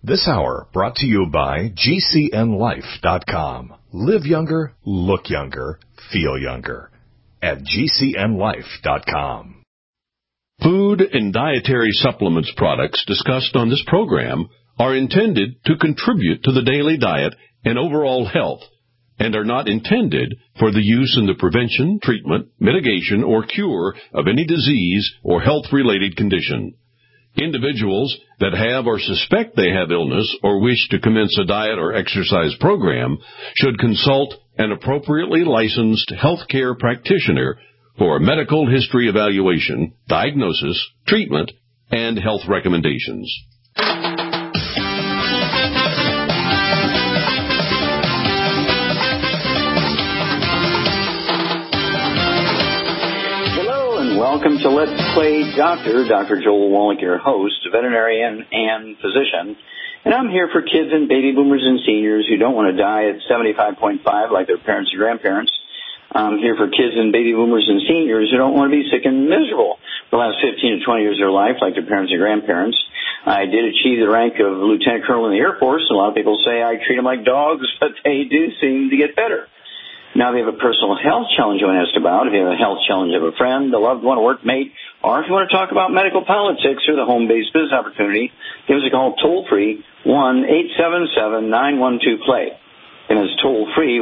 This hour brought to you by GCNLife.com. Live younger, look younger, feel younger at GCNLife.com. Food and dietary supplements products discussed on this program are intended to contribute to the daily diet and overall health and are not intended for the use in the prevention, treatment, mitigation, or cure of any disease or health-related condition. Individuals that have or suspect they have illness or wish to commence a diet or exercise program should consult an appropriately licensed healthcare practitioner for a medical history evaluation, diagnosis, treatment, and health recommendations. Welcome to Let's Play Doctor. Dr. Joel Wallach, your host, veterinarian and physician. And I'm here for kids and baby boomers and seniors who don't want to die at 75.5 like their parents and grandparents. I'm here for kids and baby boomers and seniors who don't want to be sick and miserable for the last 15 to 20 years of their life like their parents and grandparents. I did achieve the rank of lieutenant colonel in the Air Force. A lot of people say I treat them like dogs, but they do seem to get better. Now, if you have a personal health challenge you want to ask about, if you have a health challenge of a friend, a loved one, a workmate, or if you want to talk about medical politics or the home-based business opportunity, give us a call toll-free, 1-877-912-PLAY. And it's toll-free,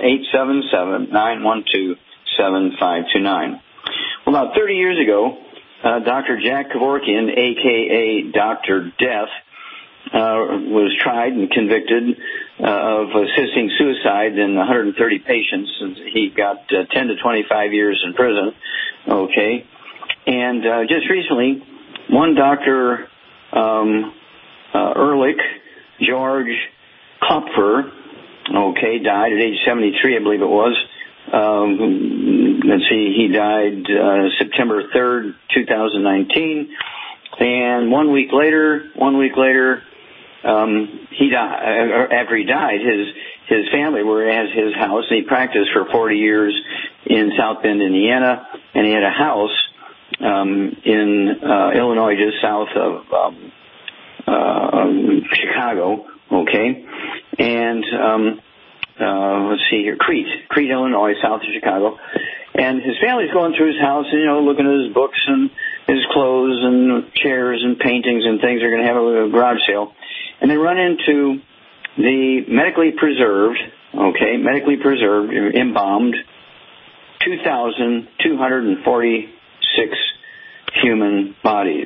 1-877-912-7529. Well, about 30 years ago, Dr. Jack Kevorkian, a.k.a. Dr. Death, was tried and convicted of assisting suicide in 130 patients. He got 10 to 25 years in prison. Okay. And just recently, one Dr. Ehrlich, George Klopfer, okay, died at age 73, I believe it was. Let's see, he died September 3rd, 2019. And one week later, he died. After he died, his family were at his house, and he practiced for 40 years in South Bend, Indiana, and he had a house in Illinois, just south of Chicago. Okay, and let's see here, Crete, Illinois, south of Chicago. And his family's going through his house, and, looking at his books and his clothes and chairs and paintings and things. They're going to have a garage sale. And they run into the medically preserved, embalmed, 2,246 human bodies.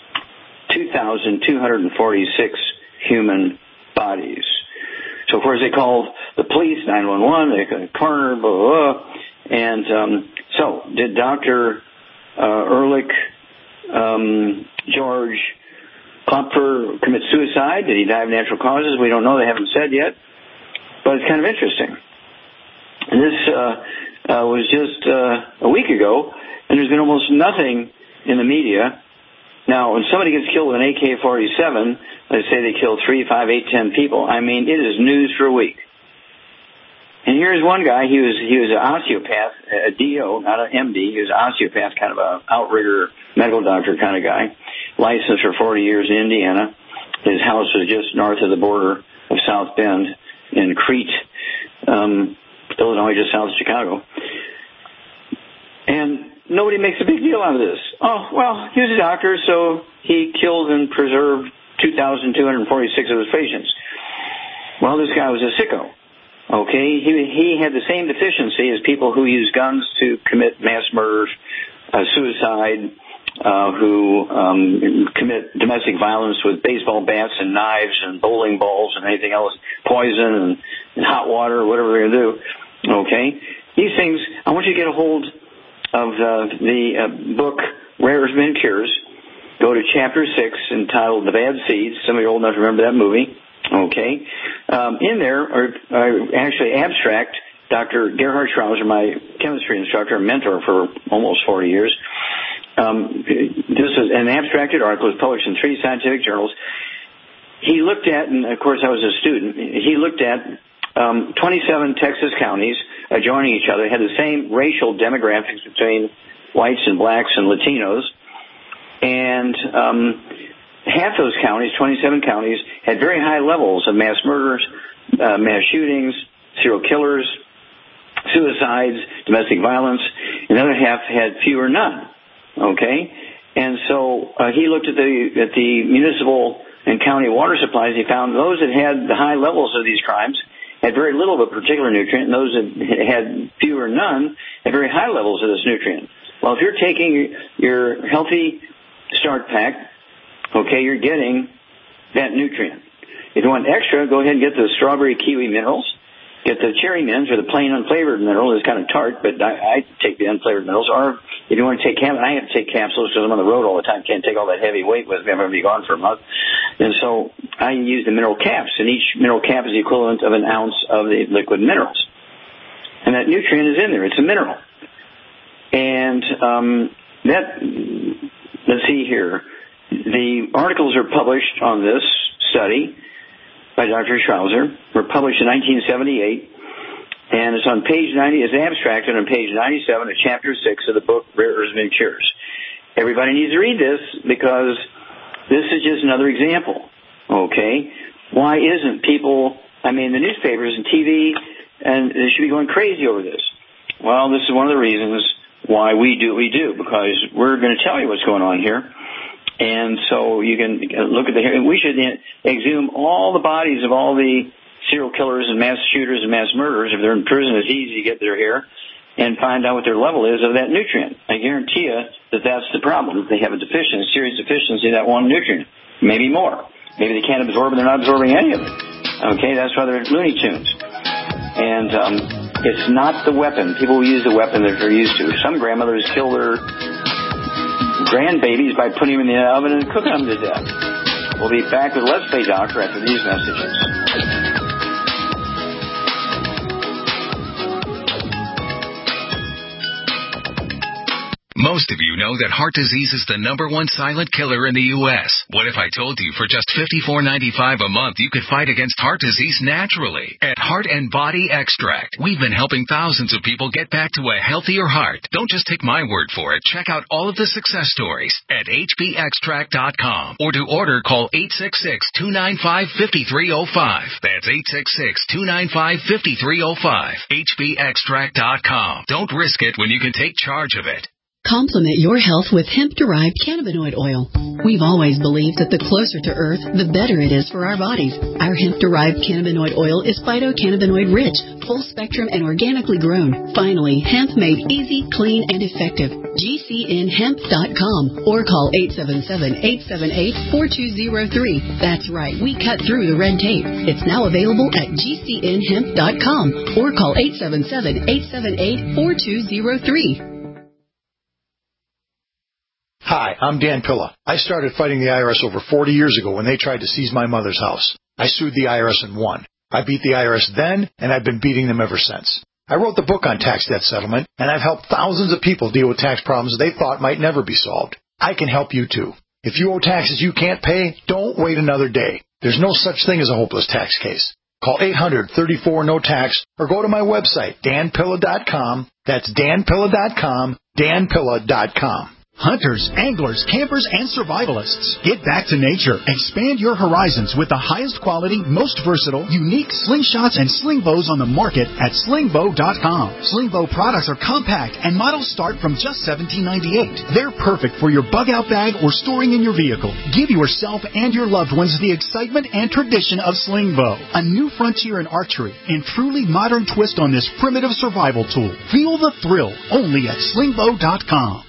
2,246 human bodies. So, of course, they called the police, 911, they called the coroner, blah, blah, blah. And so, did Dr. Ehrlich, George Klopfer commit suicide? Did he die of natural causes? We don't know. They haven't said yet. But it's kind of interesting. And this was just a week ago, and there's been almost nothing in the media. Now, when somebody gets killed with an AK-47, let's say they kill 3, 5, 8, 10 people, I mean, it is news for a week. And here's one guy, he was an osteopath, a DO, not an MD. He was an osteopath, kind of an outrigger medical doctor kind of guy, licensed for 40 years in Indiana. His house was just north of the border of South Bend in Crete, Illinois, just south of Chicago. And nobody makes a big deal out of this. Oh, well, he was a doctor, so he killed and preserved 2,246 of his patients. Well, this guy was a sicko. Okay, he had the same deficiency as people who use guns to commit mass murder, suicide, who commit domestic violence with baseball bats and knives and bowling balls and anything else, poison and hot water, or whatever they're going to do. Okay, these things, I want you to get a hold of the book Rare as Men Cures. Go to Chapter 6 entitled The Bad Seeds. Some of you are old enough to remember that movie. Okay. In there are actually abstract. Dr. Gerhard Schrauser, my chemistry instructor and mentor for almost 40 years. This is an abstracted article. It was published in 3 scientific journals. He looked at, and of course I was a student, he looked at 27 Texas counties adjoining each other, had the same racial demographics between whites and blacks and Latinos, and half those counties, 27 counties, had very high levels of mass murders, mass shootings, serial killers, suicides, domestic violence. And the other half had few or none. Okay? And so he looked at the municipal and county water supplies. He found those that had the high levels of these crimes had very little of a particular nutrient, and those that had few or none had very high levels of this nutrient. Well, if you're taking your healthy start pack, okay, you're getting that nutrient. If you want extra, go ahead and get the strawberry kiwi minerals. Get the cherry mints or the plain unflavored mineral. It's kind of tart, but I take the unflavored minerals. Or if you want to take capsules, I have to take capsules because I'm on the road all the time. Can't take all that heavy weight with me. I'm going to be gone for a month. And so I use the mineral caps, and each mineral cap is the equivalent of an ounce of the liquid minerals. And that nutrient is in there. It's a mineral. And let's see here. The articles are published on this study by Dr. Schrauzer, were published in 1978, and it's on page 90, it's abstracted on page 97 of chapter 6 of the book, Rare Earths Many Cures. Everybody needs to read this because this is just another example, okay? Why isn't people, the newspapers and TV, and they should be going crazy over this. Well, this is one of the reasons why we do what we do, because we're going to tell you what's going on here. And so you can look at we should exhume all the bodies of all the serial killers and mass shooters and mass murderers. If they're in prison, it's easy to get their hair and find out what their level is of that nutrient. I guarantee you that that's the problem. They have a serious deficiency of that one nutrient. Maybe more. Maybe they can't absorb it, they're not absorbing any of it. Okay, that's why they're Looney Tunes. And it's not the weapon. People will use the weapon that they're used to. Some grandmothers kill their grandbabies by putting them in the oven and cooking them to death. We'll be back with Let's Play Doctor after these messages. Most of you know that heart disease is the #1 silent killer in the U.S. What if I told you for just $54.95 a month you could fight against heart disease naturally? At Heart and Body Extract, we've been helping thousands of people get back to a healthier heart. Don't just take my word for it. Check out all of the success stories at hbextract.com, or to order, call 866-295-5305. That's 866-295-5305. hbextract.com. Don't risk it when you can take charge of it. Complement your health with hemp-derived cannabinoid oil. We've always believed that the closer to Earth, the better it is for our bodies. Our hemp-derived cannabinoid oil is phytocannabinoid-rich, full-spectrum, and organically grown. Finally, hemp made easy, clean, and effective. GCNhemp.com or call 877-878-4203. That's right, we cut through the red tape. It's now available at GCNhemp.com or call 877-878-4203. Hi, I'm Dan Pilla. I started fighting the IRS over 40 years ago when they tried to seize my mother's house. I sued the IRS and won. I beat the IRS then, and I've been beating them ever since. I wrote the book on tax debt settlement, and I've helped thousands of people deal with tax problems they thought might never be solved. I can help you too. If you owe taxes you can't pay, don't wait another day. There's no such thing as a hopeless tax case. Call 800-34-NO-TAX or go to my website, danpilla.com. That's danpilla.com, danpilla.com. Hunters, anglers, campers, and survivalists. Get back to nature. Expand your horizons with the highest quality, most versatile, unique slingshots and sling bows on the market at slingbow.com. Slingbow products are compact and models start from just $17.98. They're perfect for your bug-out bag or storing in your vehicle. Give yourself and your loved ones the excitement and tradition of Slingbow, a new frontier in archery and truly modern twist on this primitive survival tool. Feel the thrill only at slingbow.com.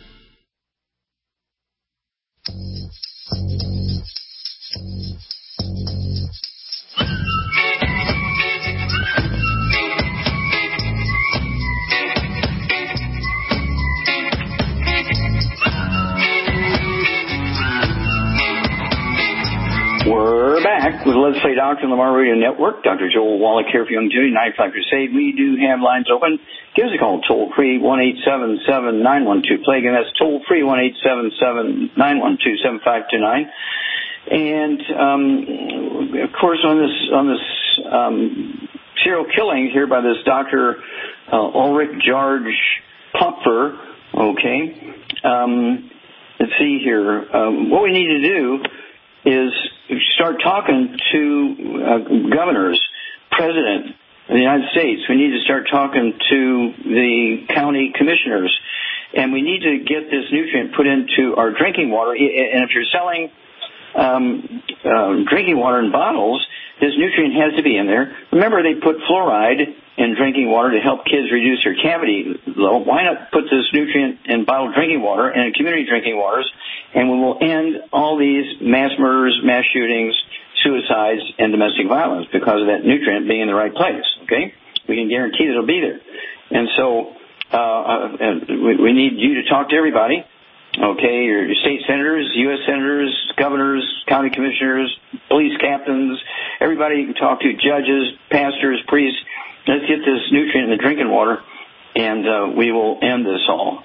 We're back with Let's Play Doctor on the Lamar Radio Network. Dr. Joel Wallach here for Young Judy, 95 Crusade. We do have lines open. Give us a call, toll-free, 1-877-912-PLAY. Again, that's toll-free, 1-877-912-7529. And, of course, on this serial killing here by this Dr. Ulrich George Popfer, okay, let's see here. What we need to do is start talking to governors, president of the United States. We need to start talking to the county commissioners. And we need to get this nutrient put into our drinking water. And if you're selling drinking water in bottles, this nutrient has to be in there. Remember, they put fluoride in drinking water to help kids reduce their cavity load. Why not put this nutrient in bottled drinking water and in community drinking waters, and we will end all these mass murders, mass shootings, suicides, and domestic violence because of that nutrient being in the right place, okay? We can guarantee that it'll be there. And so we need you to talk to everybody, okay, your state senators, U.S. senators, governors, county commissioners, police captains, everybody you can talk to, judges, pastors, priests. Let's get this nutrient in the drinking water, and we will end this all.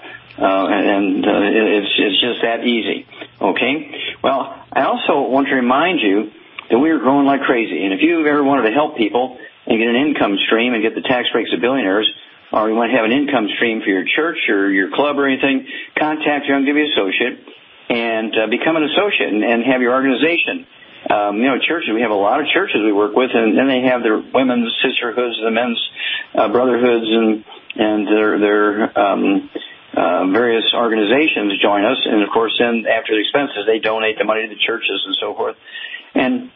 It's just that easy, okay? Well, I also want to remind you that we are growing like crazy, and if you ever wanted to help people and get an income stream and get the tax breaks of billionaires, or you want to have an income stream for your church or your club or anything, contact Young Divvy Associate and become an associate and have your organization. Churches, we have a lot of churches we work with, and then they have their women's sisterhoods, the men's brotherhoods, and their various organizations join us. And, of course, then after the expenses, they donate the money to the churches and so forth. And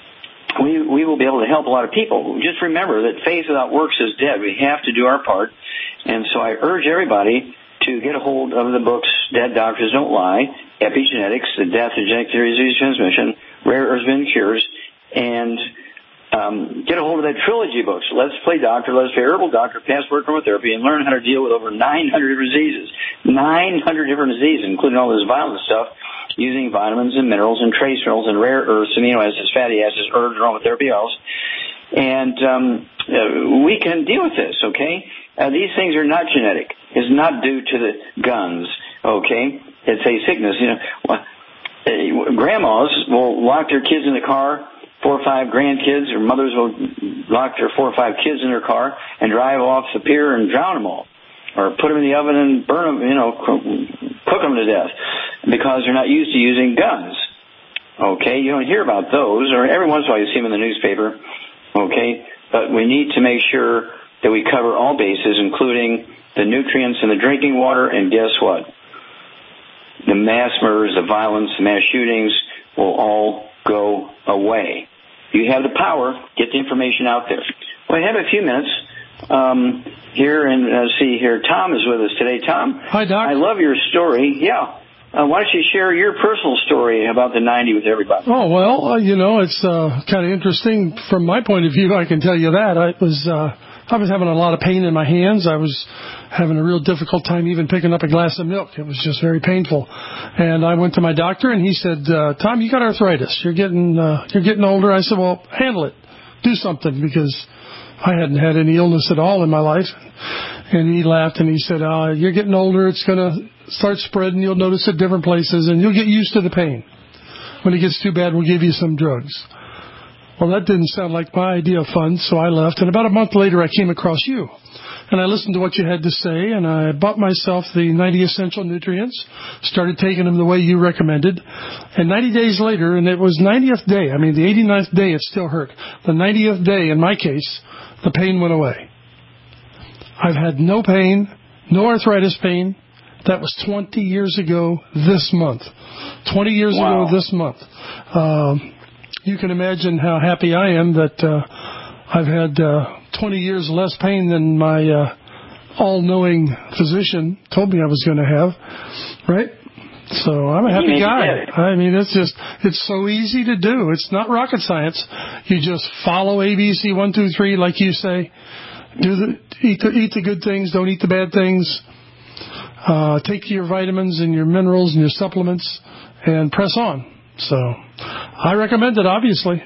we will be able to help a lot of people. Just remember that faith without works is dead. We have to do our part. And so I urge everybody to get a hold of the books, Dead Doctors Don't Lie, Epigenetics, The Death and Genetic Theory of Disease Transmission, Rare Earths and Cures, and get a hold of that trilogy books, Let's Play Doctor, Let's Play Herbal Doctor, Passport Aromatherapy, and learn how to deal with over 900 different diseases. 900 different diseases, including all this violent stuff, using vitamins and minerals and trace minerals and rare earths, amino acids, fatty acids, herbs, aromatherapy oils. And we can deal with this, okay? These things are not genetic. It's not due to the guns, okay? It's a sickness. Grandmas will lock their kids in the car, 4 or 5 grandkids, or mothers will lock their 4 or 5 kids in their car and drive off the pier and drown them all, or put them in the oven and burn them, cook them to death, because they're not used to using guns. Okay, you don't hear about those, or every once in a while you see them in the newspaper. Okay, but we need to make sure that we cover all bases, including the nutrients in the drinking water, and guess what? The mass murders, the violence, the mass shootings will all go away. You have the power. Get the information out there. Well, I have a few minutes here, and see here. Tom is with us today. Tom. Hi, Doc. I love your story. Yeah. Why don't you share your personal story about the 90 with everybody? Oh, well, it's kind of interesting from my point of view. I can tell you that. I was having a lot of pain in my hands. I was having a real difficult time even picking up a glass of milk. It was just very painful. And I went to my doctor, and he said, Tom, you got arthritis. You're getting older. I said, well, handle it. Do something, because I hadn't had any illness at all in my life. And he laughed, and he said, you're getting older. It's going to start spreading. You'll notice it different places, and you'll get used to the pain. When it gets too bad, we'll give you some drugs. Well, that didn't sound like my idea of fun, so I left. And about a month later, I came across you. And I listened to what you had to say, and I bought myself the 90 Essential Nutrients, started taking them the way you recommended. And 90 days later, and it was 90th day, the 89th day it still hurt. The 90th day, in my case, the pain went away. I've had no pain, no arthritis pain. That was 20 years ago this month. 20 years ago this month. You can imagine how happy I am that I've had 20 years less pain than my all-knowing physician told me I was going to have, right? So I'm a happy guy. It's so easy to do. It's not rocket science. You just follow ABC 1, 2, 3, like you say. Eat the good things, don't eat the bad things. Take your vitamins and your minerals and your supplements and press on. So I recommend it, obviously.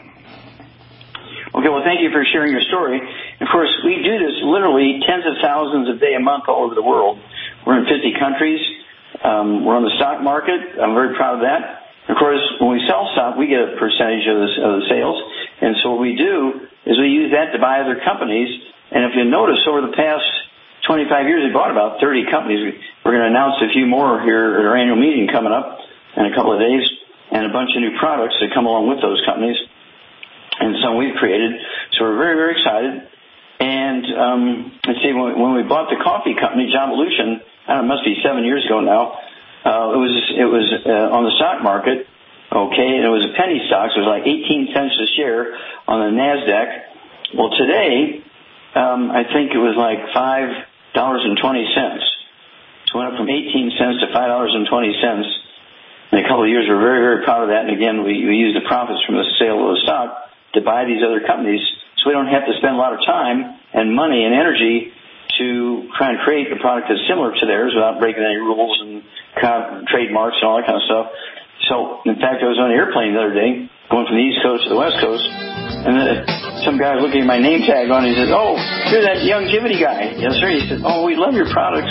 Okay, well, thank you for sharing your story. Of course, we do this literally tens of thousands a day, a month all over the world. We're in 50 countries. We're on the stock market. I'm very proud of that. Of course, when we sell stock, we get a percentage of the sales. And so what we do is we use that to buy other companies. And if you notice, over the past 25 years, we bought about 30 companies. We're going to announce a few more here at our annual meeting coming up in a couple of days. and a bunch of new products that come along with those companies. And some we've created. So we're very, very excited. And let's see, when we bought the coffee company, Jovolution, I don't know, it must be 7 years ago now. It was on the stock market, okay, and it was a penny stock, so it was like 18 cents a share on the NASDAQ. Well, today, I think it was like $5.20. So it went up from 18 cents to $5.20. In a couple of years, we're very, very proud of that. And again, we use the profits from the sale of the stock to buy these other companies, so we don't have to spend a lot of time and money and energy to try and create a product that's similar to theirs without breaking any rules and trademarks and all that kind of stuff. So, in fact, I was on an airplane the other day going from the East Coast to the West Coast, and some guy was looking at my name tag on it. He said, "Oh, you're that Youngevity guy." "Yes, sir." He said, "Oh, we love your products."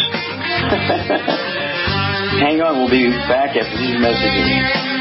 Hang on, we'll be back after these messages.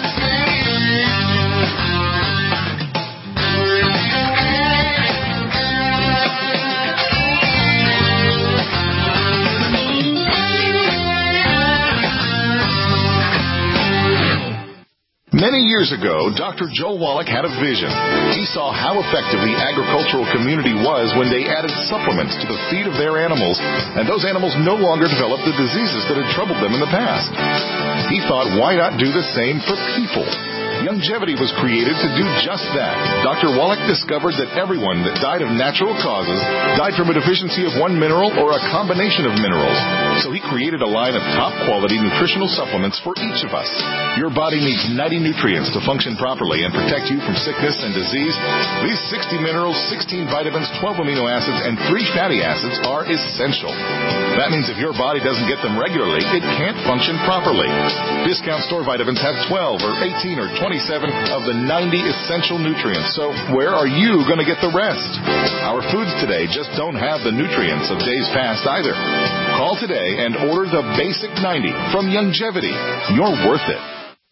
Many years ago, Dr. Joel Wallach had a vision. He saw how effective the agricultural community was when they added supplements to the feed of their animals, and those animals no longer developed the diseases that had troubled them in the past. He thought, why not do the same for people? Youngevity was created to do just that. Dr. Wallach discovered that everyone that died of natural causes died from a deficiency of one mineral or a combination of minerals. So he created a line of top-quality nutritional supplements for each of us. Your body needs 90 nutrients to function properly and protect you from sickness and disease. These 60 minerals, 16 vitamins, 12 amino acids, and 3 fatty acids are essential. That means if your body doesn't get them regularly, it can't function properly. Discount store vitamins have 12 or 18 or 27 of the 90 essential nutrients. So where are you going to get the rest? Our foods today just don't have the nutrients of days past either. Call today and order the Basic 90 from Youngevity. You're worth it.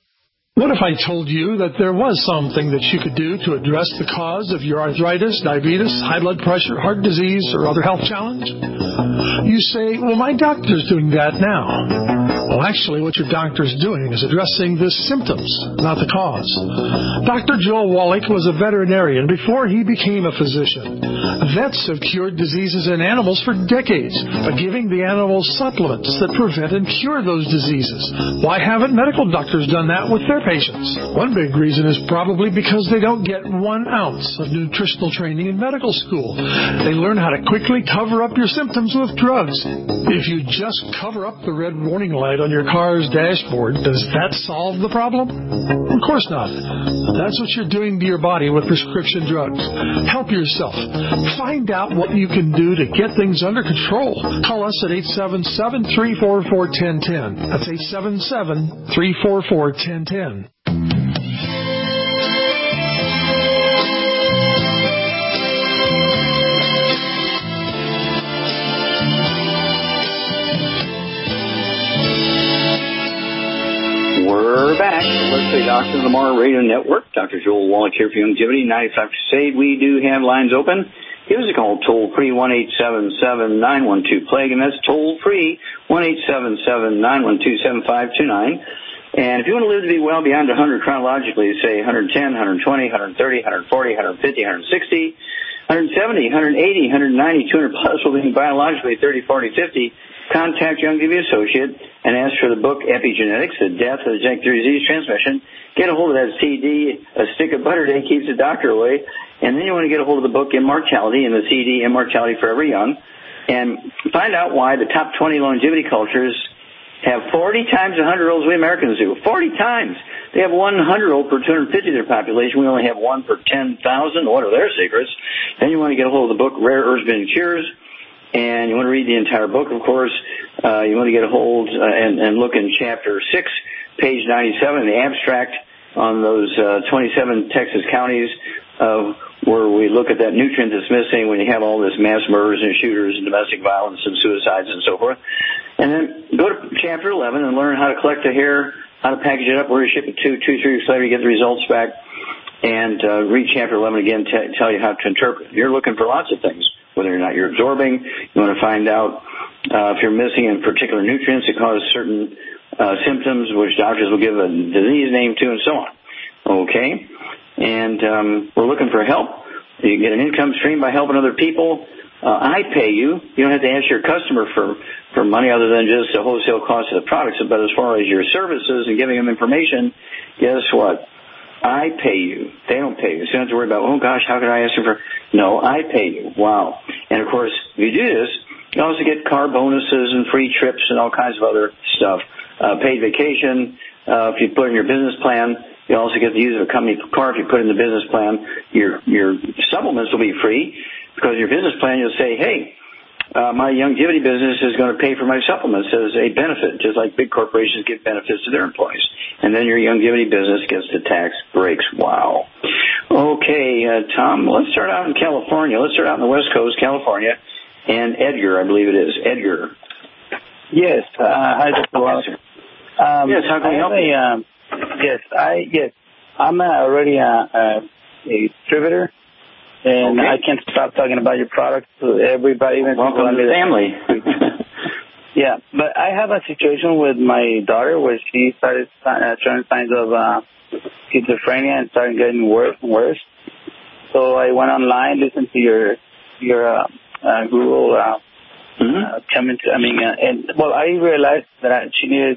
What if I told you that there was something that you could do to address the cause of your arthritis, diabetes, high blood pressure, heart disease, or other health challenge? You say, well, my doctor's doing that now. Well, actually, what your doctor's doing is addressing the symptoms, not the cause. Dr. Joel Wallach was a veterinarian before he became a physician. Vets have cured diseases in animals for decades by giving the animals supplements that prevent and cure those diseases. Why haven't medical doctors done that with their patients? One big reason is probably because they don't get 1 ounce of nutritional training in medical school. They learn how to quickly cover up your symptoms with drugs. If you just cover up the red warning light on your car's dashboard, does that solve the problem? Of course not. That's what you're doing to your body with prescription drugs. Help yourself. Find out what you can do to get things under control. Call us at 877-344-1010. That's 877-344-1010. We're back. Let's say Doctor Lamar Radio Network. Dr. Joel Wallach here for Youngevity 95 Crusade. We do have lines open. Give us a call toll-free 1-877-912-PLAGUE, and that's toll-free 1-877-912-7529. And if you want to live to be well beyond 100 chronologically, say 110, 120, 130, 140, 150, 160, 170, 180, 190, 200 plus, will be biologically 30, 40, 50, contact Youngevity Associate and ask for the book Epigenetics, The Death of the Genetic Disease Transmission. Get a hold of that CD, A Stick of Butter Day Keeps the Doctor Away. And then you want to get a hold of the book Immortality and the CD Immortality Forever Young. And find out why the top 20 longevity cultures have 40 times the 100-year-olds we Americans do. 40 times. They have 100-year-old per 250 of their population. We only have 1 per 10,000. What are their secrets? Then you want to get a hold of the book Rare Herbs and Cures. And you want to read the entire book, of course. You want to get a hold and look in Chapter 6, page 97, the abstract on those 27 Texas counties where we look at that nutrient that's missing when you have all this mass murders and shooters and domestic violence and suicides and so forth. And then go to Chapter 11 and learn how to collect the hair, how to package it up, where to ship it to, 2-3 weeks later you get the results back. And read Chapter 11 again, tell you how to interpret. You're looking for lots of things. Whether or not you're absorbing, you want to find out if you're missing in particular nutrients that cause certain symptoms, which doctors will give a disease name to, and so on. Okay? And we're looking for help. You can get an income stream by helping other people. I pay you. You don't have to ask your customer for money other than just the wholesale cost of the products. But as far as your services and giving them information, guess what? I pay you. They don't pay you. So you don't have to worry about, oh, gosh, how could I ask them for... No, I pay you. Wow. And, of course, if you do this, you also get car bonuses and free trips and all kinds of other stuff. Paid vacation. If you put in your business plan, you also get to use a company car. If you put in the business plan, your supplements will be free. Because in your business plan, you'll say, hey, my longevity business is going to pay for my supplements as a benefit, just like big corporations give benefits to their employees. And then your longevity business gets the tax breaks. Wow. Okay, Tom, let's start out in California. Let's start out on the West Coast, California. And Edgar, I believe it is. Edgar. Yes. Hi, Dr. Wallace. Yes, how can I help you? Yes. I'm already a distributor. And I can't stop talking about your products to everybody. Welcome to the family. Yeah, but I have a situation with my daughter where she started showing signs of schizophrenia and started getting worse and worse. So I went online, listened to your Google I realized that she needed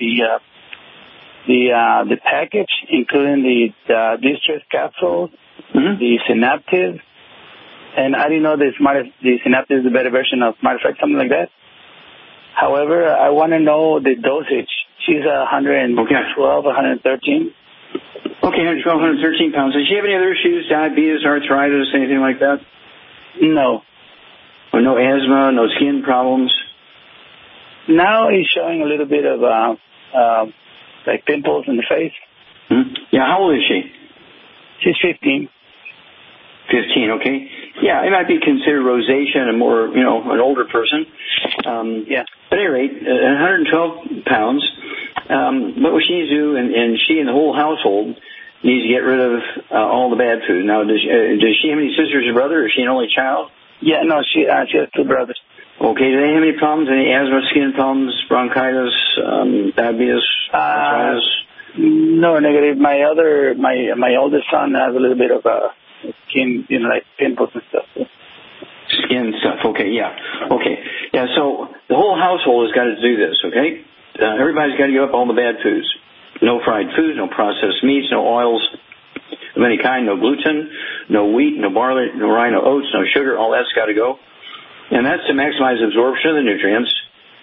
the package, including the distress capsules. The Synaptive, and I didn't know the Synaptive is a better version of SmartEffect, something like that. However, I want to know the dosage. She's 112, 113. Okay, 112, 113 pounds. Does she have any other issues, diabetes, arthritis, anything like that? No. Or no asthma, no skin problems? Now he's showing a little bit of like pimples in the face. Yeah, how old is she? She's 15. 15, okay. Yeah, it might be considered rosacea and more, an older person. But at any rate, 112 pounds. What she needs to do, and she and the whole household needs to get rid of all the bad food. Now, does she have any sisters or brother? Is she an only child? Yeah, no, she has 2 brothers. Okay, do they have any problems? Any asthma, skin problems, bronchitis, diabetes, arthritis? No, negative. My oldest son has a little bit of skin, like pimples and stuff. Skin stuff. Okay, yeah. Okay, yeah. So the whole household has got to do this. Okay, everybody's got to give up all the bad foods. No fried foods, no processed meats, no oils of any kind, no gluten, no wheat, no barley, no rye, no oats, no sugar. All that's got to go, and that's to maximize absorption of the nutrients.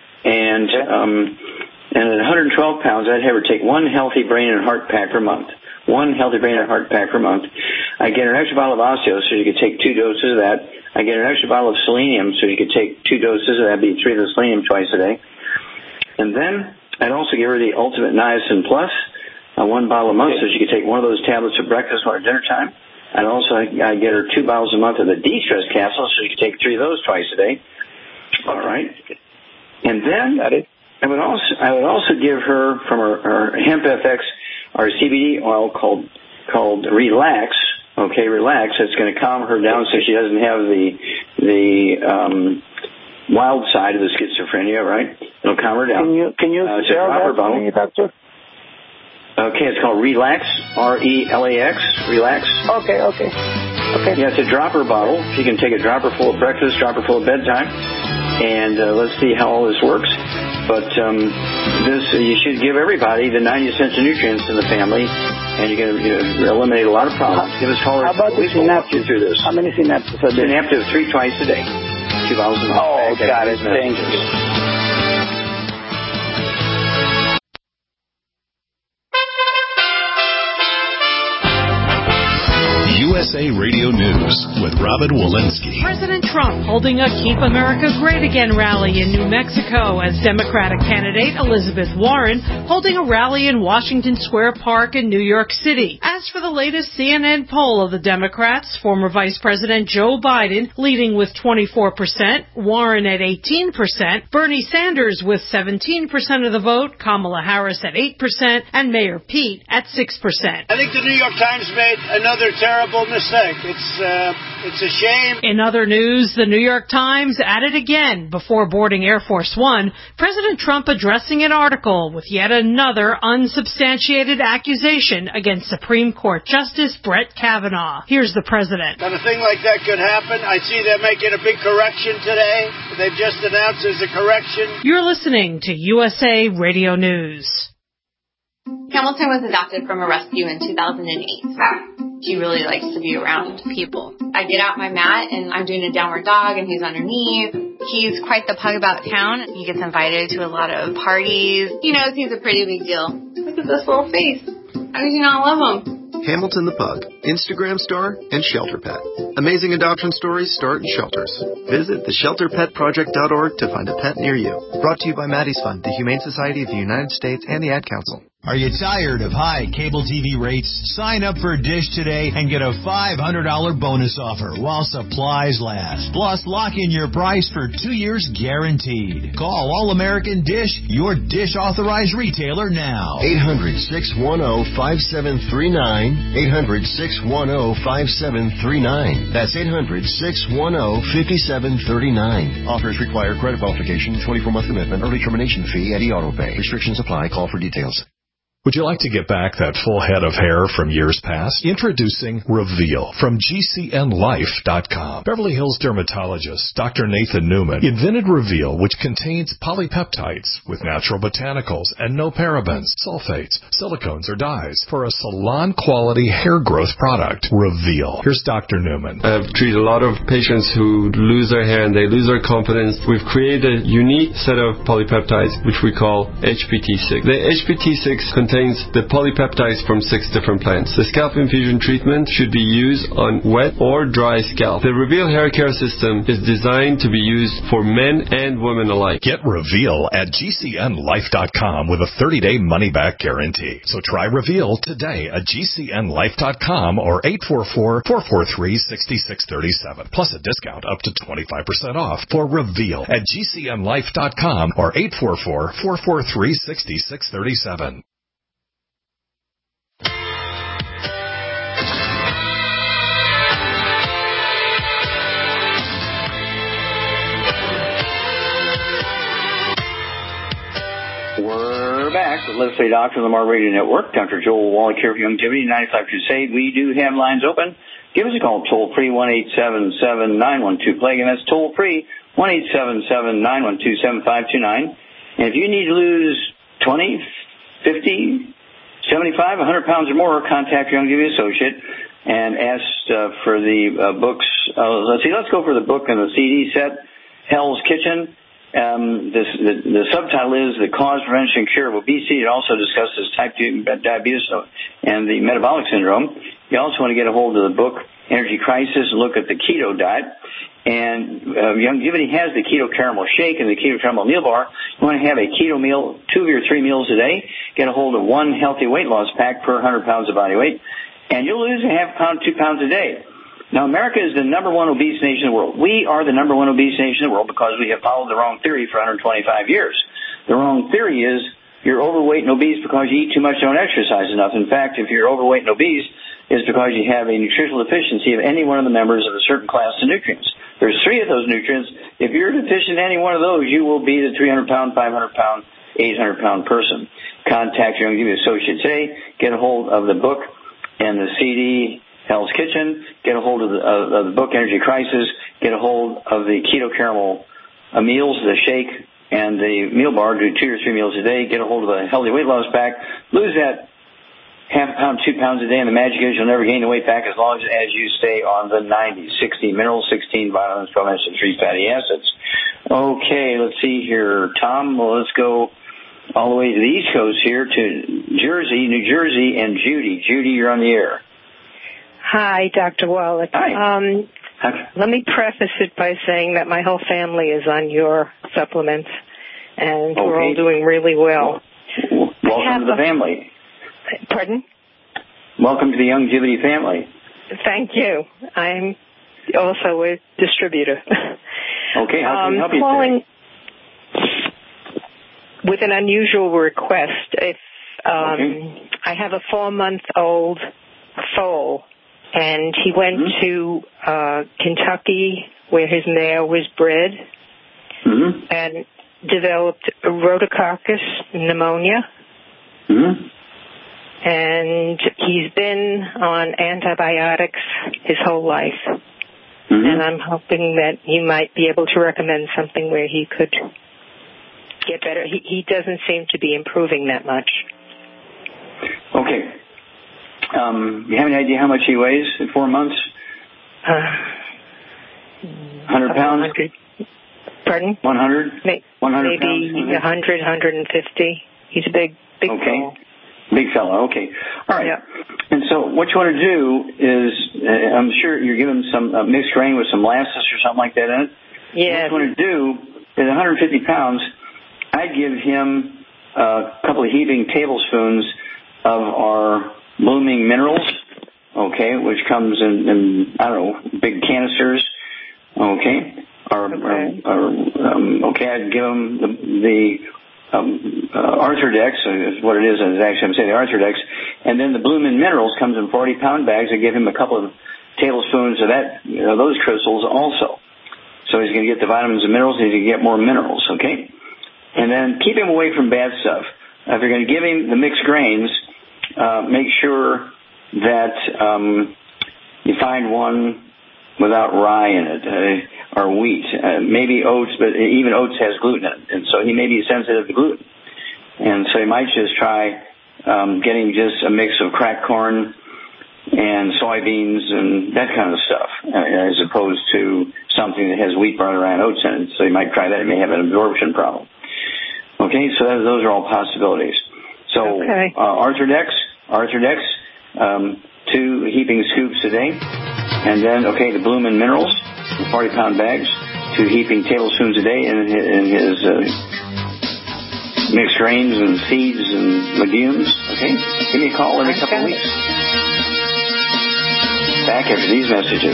And at 112 pounds, I'd have her take 1 healthy brain and heart pack per month. 1 healthy brain and heart pack per month. I get her an extra bottle of osteo, so you could take 2 doses of that. I get her an extra bottle of selenium, so you could take 2 doses of that. That'd be 3 of the selenium twice a day. And then I'd also give her the Ultimate Niacin Plus, 1 bottle a month, so she could take 1 of those tablets for breakfast or dinner time. And also I get her 2 bottles a month of the De-Stress capsules, so you could take 3 of those twice a day. All right. And then I would also give her from her Hemp FX our CBD oil called Relax. Okay, Relax. It's going to calm her down so she doesn't have the wild side of the schizophrenia. Right? It'll calm her down. Can you spell that for me, Doctor? Okay, it's called Relax. RELAX. Relax. Okay. Yeah, it's a dropper bottle. She can take a dropper full of breakfast, dropper full of bedtime, and let's see how all this works. But this you should give everybody the 90 essential nutrients in the family, and you're going to eliminate a lot of problems. Give us a call. How about the Synaptive? Through this. How many Synaptives are there? Synaptive 3 twice a day. 2 bottles a month. Oh, got it. Thank you. USA Radio News with Robin Walensky. President Trump holding a Keep America Great Again rally in New Mexico as Democratic candidate Elizabeth Warren holding a rally in Washington Square Park in New York City. As for the latest CNN poll of the Democrats, former Vice President Joe Biden leading with 24%, Warren at 18%, Bernie Sanders with 17% of the vote, Kamala Harris at 8%, and Mayor Pete at 6%. I think the New York Times made another terrible mistake just think it's a shame. In other news, the New York Times at it again before boarding Air Force One. President Trump addressing an article with yet another unsubstantiated accusation against Supreme Court Justice Brett Kavanaugh. Here's the president. That a thing like that could happen. I see they're making a big correction today. They've just announced there's a correction. You're listening to USA Radio News. Hamilton was adopted from a rescue in 2008. He really likes to be around people. I get out my mat and I'm doing a downward dog and he's underneath. He's quite the pug about town. He gets invited to a lot of parties. He knows he's a pretty big deal. Look at this little face. How did you not love him? Hamilton the Pug, Instagram star, and shelter pet. Amazing adoption stories start in shelters. Visit theshelterpetproject.org to find a pet near you. Brought to you by Maddie's Fund, the Humane Society of the United States, and the Ad Council. Are you tired of high cable TV rates? Sign up for Dish today and get a $500 bonus offer while supplies last. Plus, lock in your price for 2 years guaranteed. Call All American Dish, your Dish authorized retailer now. 800-610-5739. 800-610-5739. That's 800-610-5739. Offers require credit qualification, 24-month commitment, early termination fee, and auto pay. Restrictions apply. Call for details. Would you like to get back that full head of hair from years past? Introducing Reveal from GCNLife.com. Beverly Hills dermatologist Dr. Nathan Newman invented Reveal, which contains polypeptides with natural botanicals and no parabens, sulfates, silicones, or dyes for a salon-quality hair growth product. Reveal. Here's Dr. Newman. I've treated a lot of patients who lose their hair and they lose their confidence. We've created a unique set of polypeptides, which we call HPT6. The HPT6 contains the polypeptides from 6 different plants. The scalp infusion treatment should be used on wet or dry scalp. The Reveal hair care system is designed to be used for men and women alike. Get Reveal at GCNLife.com with a 30-day money-back guarantee. So try Reveal today at GCNLife.com or 844-443-6637. Plus a discount up to 25% off for Reveal at GCNLife.com or 844-443-6637. We're back with Let's Say Doctor on the Mar Radio Network. Dr. Joel Wallach here for Youngevity 95 Crusade. We do have lines open. Give us a call, toll-free, 1-877-912-PLAGUE, and that's toll-free, 1-877-912-7529. And if you need to lose 20, 50, 75, 100 pounds or more, contact your Youngevity associate and ask for the books. Let's go for the book and the CD set, Hell's Kitchen. The subtitle is The Cause, Prevention, and Cure of Obesity. It also discusses type 2 diabetes and the metabolic syndrome. You also want to get a hold of the book Energy Crisis and look at the keto diet. And Youngevity has the keto caramel shake and the keto caramel meal bar. You want to have a keto meal 2 of your 3 meals a day. Get a hold of one healthy weight loss pack per 100 pounds of body weight, and you'll lose a half pound, 2 pounds a day. Now, America is the number one obese nation in the world. We are the number one obese nation in the world because we have followed the wrong theory for 125 years. The wrong theory is you're overweight and obese because you eat too much, don't exercise enough. In fact, if you're overweight and obese, it's because you have a nutritional deficiency of any one of the members of a certain class of nutrients. There's 3 of those nutrients. If you're deficient in any one of those, you will be the 300-pound, 500-pound, 800-pound person. Contact your Youngevity associate today. Get a hold of the book and the CD, Hell's Kitchen. Get a hold of the book, Energy Crisis. Get a hold of the keto caramel meals, the shake, and the meal bar. Do 2 or 3 meals a day. Get a hold of the healthy weight loss pack. Lose that half a pound, 2 pounds a day, and the magic is you'll never gain the weight back as long as you stay on the 90. 16 minerals, 16 vitamins, 12 and 3 fatty acids. Okay, let's see here. Tom, well, let's go all the way to the East Coast here to Jersey, New Jersey, and Judy. Judy, you're on the air. Hi, Dr. Wallach. Hi. Let me preface it by saying that my whole family is on your supplements, and we're all doing really well. Welcome to the family. Pardon? Welcome to the Youngevity family. Thank you. I'm also a distributor. Okay, how can we help you calling with an unusual request. If I have a 4-month-old foal And he went to Kentucky, where his mare was bred, and developed rhodococcus pneumonia. And he's been on antibiotics his whole life. And I'm hoping that you might be able to recommend something where he could get better. He doesn't seem to be improving that much. Okay. You have any idea how much he weighs in 4 months? 100 pounds? Pardon? 100? 100 maybe pounds? 100, 150. He's a big fellow. Big fellow, okay. All right. Yeah. And so what you want to do is, I'm sure you're giving some mixed grain with some molasses or something like that in it. Yeah. What you want to do is 150 pounds, I'd give him a couple of heaping tablespoons of our blooming minerals, okay, which comes in I don't know, big canisters, okay. I'd give him the Arthrodex is what it is. Actually, I'm saying the Arthrodex, and then the Bloomin' Minerals comes in 40-pound bags. I give him a couple of tablespoons of that, those crystals also. So he's going to get the vitamins and minerals. He's going to get more minerals. Okay, and then keep him away from bad stuff. If you're going to give him the mixed grains, make sure that you find one without rye in it, or wheat. Maybe oats, but even oats has gluten in it, and so he may be sensitive to gluten. And so you might just try getting just a mix of cracked corn and soybeans and that kind of stuff, as opposed to something that has wheat, barley, rye, and oats in it. So you might try that. It may have an absorption problem. Okay, so those are all possibilities. So Arthrodex, 2 heaping scoops a day. And then, the Bloomin' Minerals in 40-pound bags, 2 heaping tablespoons a day in his mixed grains and seeds and legumes. Okay? Give me a call every couple of weeks. Back after these messages.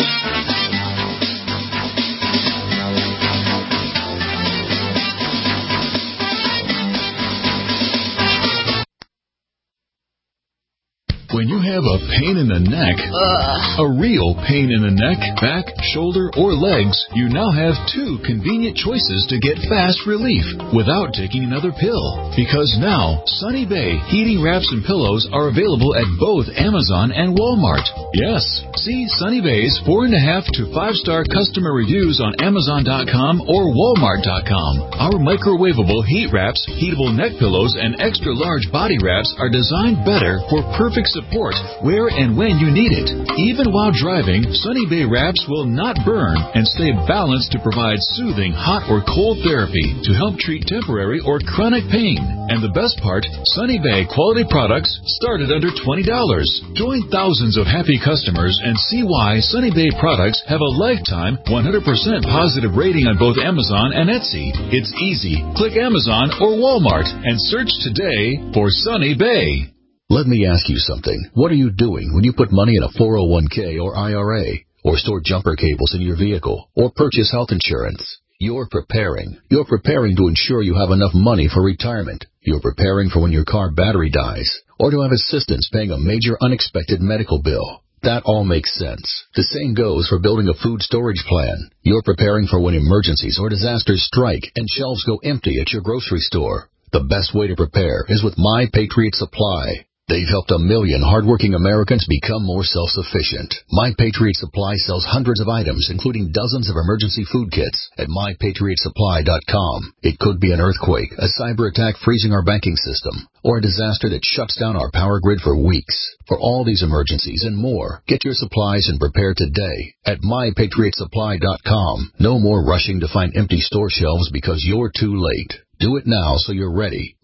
When you have a pain in the neck, a real pain in the neck, back, shoulder, or legs, you now have 2 convenient choices to get fast relief without taking another pill. Because now, Sunny Bay heating wraps and pillows are available at both Amazon and Walmart. Yes, see Sunny Bay's 4.5 to 5-star customer reviews on Amazon.com or Walmart.com. Our microwavable heat wraps, heatable neck pillows, and extra large body wraps are designed better for perfect support where and when you need it. Even while driving, Sunny Bay wraps will not burn and stay balanced to provide soothing hot or cold therapy to help treat temporary or chronic pain. And the best part, Sunny Bay quality products start at under $20. Join thousands of happy customers and see why Sunny Bay products have a lifetime 100% positive rating on both Amazon and Etsy. It's easy. Click Amazon or Walmart and search today for Sunny Bay. Let me ask you something. What are you doing when you put money in a 401k or IRA, or store jumper cables in your vehicle, or purchase health insurance? You're preparing. You're preparing to ensure you have enough money for retirement. You're preparing for when your car battery dies, or to have assistance paying a major unexpected medical bill. That all makes sense. The same goes for building a food storage plan. You're preparing for when emergencies or disasters strike and shelves go empty at your grocery store. The best way to prepare is with My Patriot Supply. They've helped 1 million hardworking Americans become more self-sufficient. My Patriot Supply sells hundreds of items, including dozens of emergency food kits at MyPatriotSupply.com. It could be an earthquake, a cyber attack freezing our banking system, or a disaster that shuts down our power grid for weeks. For all these emergencies and more, get your supplies and prepare today at MyPatriotSupply.com. No more rushing to find empty store shelves because you're too late. Do it now so you're ready.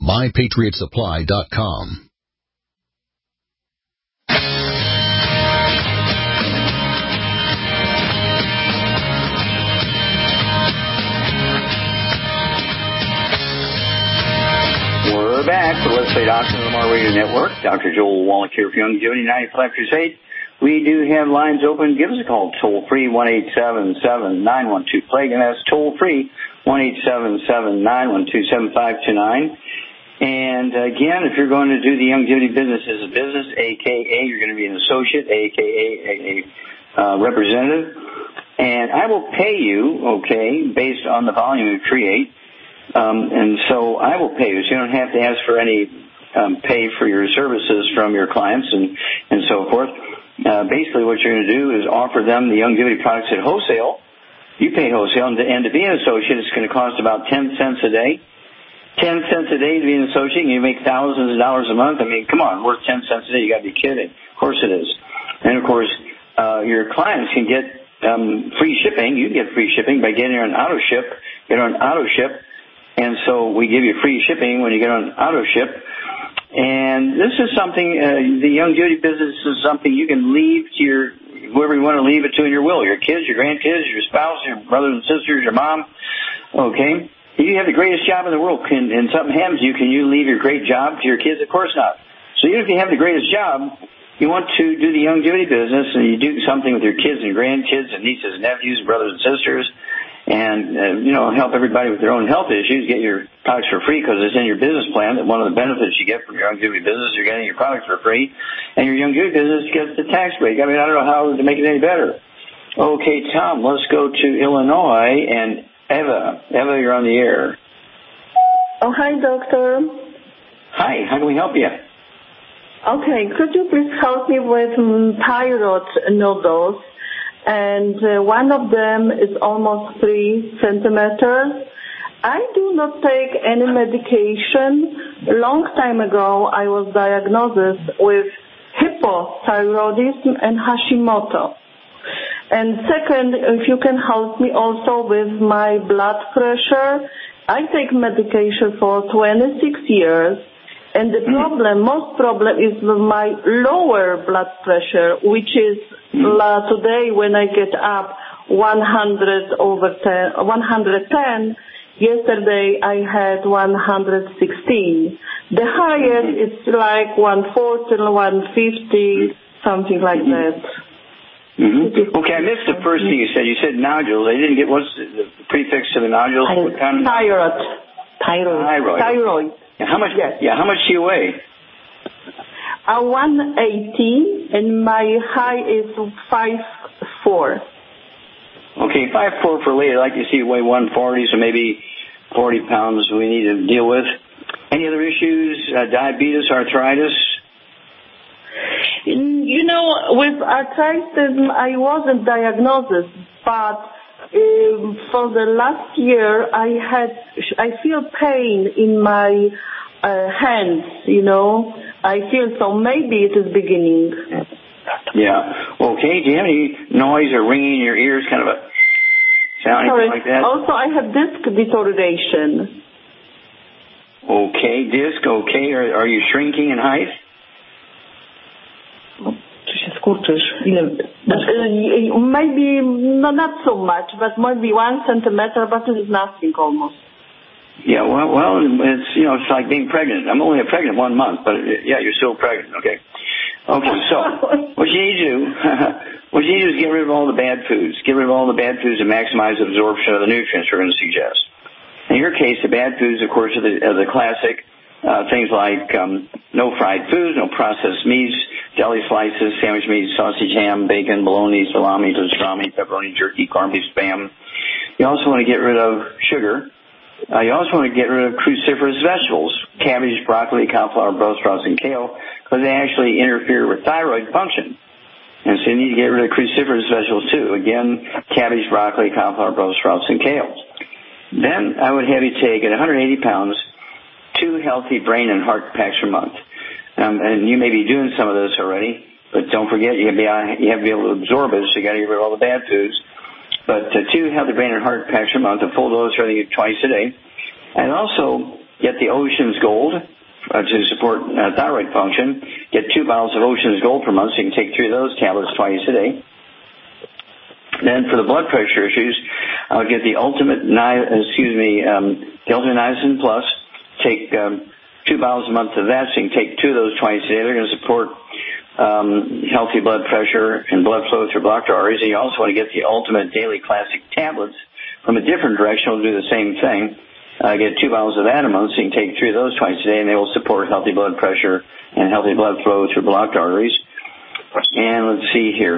MyPatriotSupply.com. We're back for Let's Say Doctor on the Lamar Radio Network. Dr. Joel Wallach here for Youngevity 95 Crusade. We do have lines open. Give us a call, toll-free, 1-877-912-PLAGUE, and that's toll-free, 1-877-912-7529. And again, if you're going to do the Youngevity business as a business, a.k.a. you're going to be an associate, a.k.a. a representative, and I will pay you, okay, based on the volume you create. And so I will pay you. So you don't have to ask for any pay for your services from your clients and so forth. Basically what you're going to do is offer them the Youngevity products at wholesale. You pay wholesale, and to be an associate, it's going to cost about 10 cents a day. 10 cents a day to be an associate, and you make thousands of dollars a month. I mean, come on, worth 10 cents a day. You got to be kidding. Of course it is. And of course, your clients can get free shipping. You can get free shipping by getting on AutoShip. Get on AutoShip, and so we give you free shipping when you get on AutoShip. And this is something, the Youngevity business is something you can leave to your whoever you want to leave it to in your will. Your kids, your grandkids, your spouse, your brothers and sisters, your mom. Okay. If you have the greatest job in the world and something happens to you, can you leave your great job to your kids? Of course not. So even if you have the greatest job, you want to do the Youngevity business and you do something with your kids and grandkids and nieces and nephews and brothers and sisters and, help everybody with their own health issues, get your products for free because it's in your business plan that one of the benefits you get from your Youngevity business, you're getting your products for free, and your Youngevity business gets the tax break. I mean, I don't know how to make it any better. Okay, Tom, let's go to Illinois and Eva, you're on the air. Oh, hi, doctor. Hi, how can we help you? Okay, could you please help me with thyroid nodules? And one of them is almost 3 centimeters. I do not take any medication. A long time ago, I was diagnosed with hypothyroidism and Hashimoto. And second, if you can help me also with my blood pressure. I take medication for 26 years, and the most problem is with my lower blood pressure, which is today when I get up 110. Yesterday I had 116. The highest is like 140, 150, something like that. Mm-hmm. Okay, I missed the first thing you said. You said nodules. I didn't get what's the prefix to the nodules. What kind of Thyroid. Yeah, how much? Yes. Yeah, how much do you weigh? 180, and my high is 5'4". Okay, 5'4" for a lady. I'd like to see you weigh 140, so maybe 40 pounds we need to deal with. Any other issues? Diabetes, arthritis? With arthritis, I wasn't diagnosed, but for the last year, I feel pain in my hands, I feel so maybe it is beginning. Yeah. Okay, do you have any noise or ringing in your ears, kind of a sound, anything like that? Also, I have disc deterioration. Okay, disc, okay. Are you shrinking in height? Maybe not so much, but maybe 1 centimeter, but it is nothing almost. Yeah, well, it's like being pregnant. I'm only pregnant 1 month, but you're still pregnant. Okay, so what you need to do is get rid of all the bad foods. Get rid of all the bad foods and maximize absorption of the nutrients we're going to suggest. In your case, the bad foods, of course, are the classic things like no fried foods, no processed meats, deli slices, sandwich meats, sausage, ham, bacon, bologna, salami, pastrami, pepperoni, jerky, corned beef, Spam. You also want to get rid of sugar. You also want to get rid of cruciferous vegetables, cabbage, broccoli, cauliflower, Brussels sprouts, and kale, because they actually interfere with thyroid function. And so you need to get rid of cruciferous vegetables too. Again, cabbage, broccoli, cauliflower, Brussels sprouts, and kale. Then I would have you take, at 180 pounds, 2 healthy brain and heart packs per month. And you may be doing some of this already, but don't forget you have to be able to absorb it, so you got to get rid of all the bad foods. But 2 healthy brain and heart packs per month, a full dose twice a day. And also get the Ocean's Gold to support thyroid function. Get 2 bottles of Ocean's Gold per month, so you can take 3 of those tablets twice a day. Then for the blood pressure issues, I would get the Ultimate Niacin Plus. Take 2 bottles a month of that, so you can take 2 of those twice a day. They're going to support healthy blood pressure and blood flow through blocked arteries. And you also want to get the Ultimate Daily Classic tablets from a different direction. It'll do the same thing. get 2 bottles of that a month, so you can take 3 of those twice a day, and they will support healthy blood pressure and healthy blood flow through blocked arteries. And let's see here.